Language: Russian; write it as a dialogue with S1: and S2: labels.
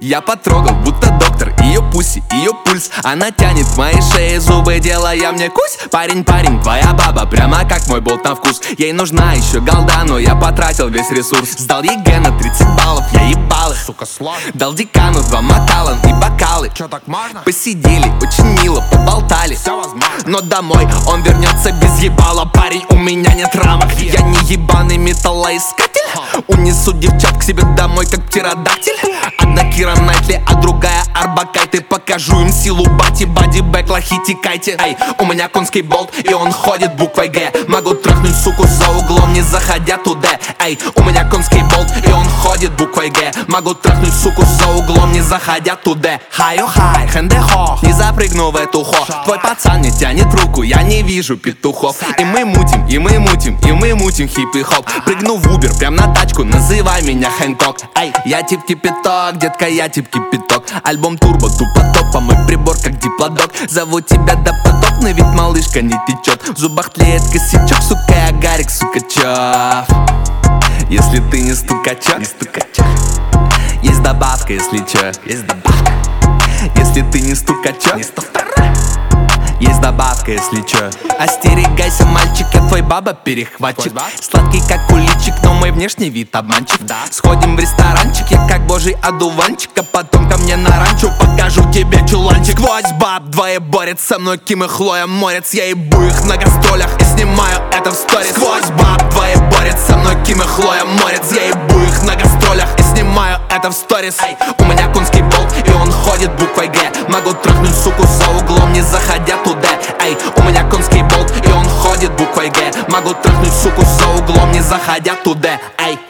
S1: Я потрогал, будто доктор, ее пуси, ее пульс. Она тянет в моей шее зубы, делая мне кусь. Парень, твоя баба, прямо как мой болт на вкус. Ей нужна еще голда, но я потратил весь ресурс. Сдал ЕГЭ на 30 баллов, я ебал их, сука, сложно. Дал декану 2 Макаллан и бокалы. Чё, так можно? Посидели, очень мило, поболтали. Все возможно. Но домой он вернется без ебала. Парень, у меня нет рамок, я не ебаный металлоискатель. Унесу девчат к себе домой, как птеродактиль. Одна Кира Найтли, а другая Арбакайте. Покажу им силу бати, бадибэк, лохи, текайте. Эй, у меня конский болт, и он ходит буквой Г. Могу трахнуть суку за углом, не заходя туда. Эй, у меня конский болт, и он ходит буквой Г. Могу трахнуть суку за углом, не заходя туда. Хай-о-хай, хэнде-хо, не запрыгну в эту хо. Твой пацан не тянет руку, я не вижу петухов. И мы мутим, и мы мутим, и мы мутим хип-и-хоп. Прыгну в Убер, прям на тачку, называй меня Хэнкок. Эй, я тип кипяток, детка, я тип кипяток. Альбом турбо, тупо топ, а мой прибор как диплодок. Зову тебя допотопный, ведь малышка не течет. В зубах тлеет косячок, сука, я Гарик Сукачев. Если ты не стукачок, есть добавка, если чё, есть добавка. Если ты не стукачок, есть добавка, если чё. Остерегайся, мальчик, я твой баба перехватчик. Сладкий как куличик, но мой внешний вид обманчив. Сходим в ресторанчик, я как божий одуванчик. А потом ко мне на ранчо, покажу тебе чуланчик. Сквозь баб двое борет со мной, Ким и Хлоя Морец. Я ебу их на гастролях и снимаю это в сторис. Сквозь баб двое борет со мной, Ким и Хлоя Морец. Я ебу их на гастролях и снимаю это в сторис. У меня конский болт, и он ходит буквой Г. Могу трахнуть суку за углом, не заходя туда. Эй, у меня конский болт, и он ходит буквой Г. Могу трахнуть суку за углом, не заходя туда. Эй.